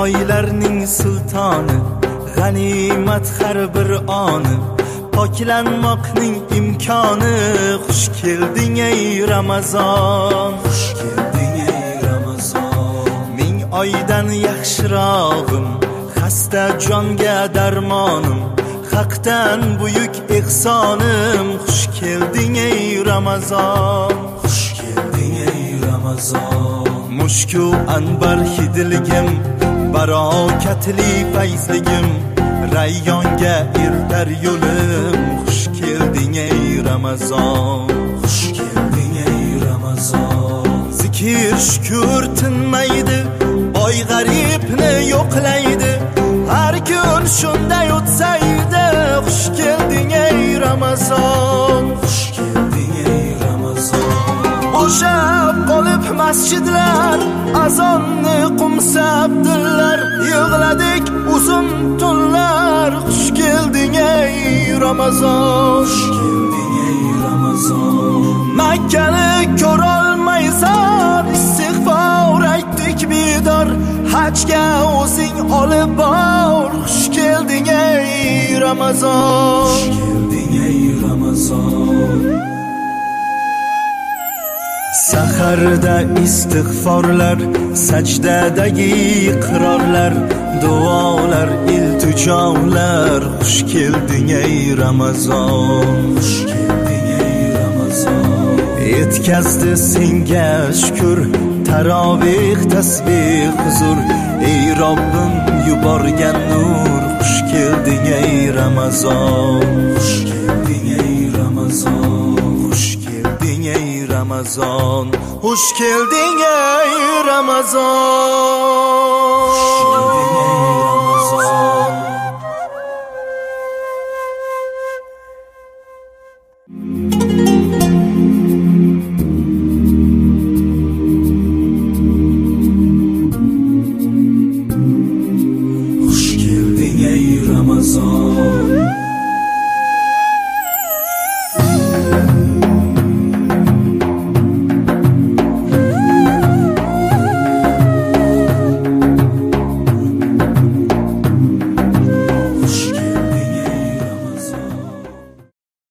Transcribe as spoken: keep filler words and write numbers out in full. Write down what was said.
oylarning sultoni, g'animat har bir oni, poklanmoqning imkoni. Xush kelding ey Ramazon, xush kelding ey Ramazon. Ming oydan yaxshirog'im, xasta jonga darmonim, haqdan buyuk ehsonim. Xush kelding ey Ramazon, xush kelding ey Ramazon. Mushku anbar hidligim, barokatli fayzligim, rayyonga ertar yo'lim. Xush kelding ey Ramazon, xush kelding ey Ramazon. Zikr shukr tinmaydi, boy g'aribni yo'qlaydi, har kun shunday o'tsaydi. Xush kelding ey Ramazon, xush kelding ey Ramazon. Bo'shab qolib masjidlar, azonni qumsab dillar, yig'ladik uzun tunlar. Xush kelding ey Ramazon, xush kelding ey Ramazon. Makkani ko'rolmaysan, istig'for aytdik bidor, hajga o'zing olib bor. Xush kelding ey Ramazon, xush kelding ey Ramazon. Saharda istig'forlar, sajdadagi iqrorlar, duolar, iltijolar. Xush kelding ey Ramazon, xush kelding ey Ramazon. Yetkazdi senga shukr, taroveh, tasbih, huzur. Ey Robbim yuborgan nur. Xush kelding ey Ramazon, xush kelding ey Ramazon. Xush kelding ey Ramazon, xush kelding ey Ramazon, xush kelding ey Ramazon.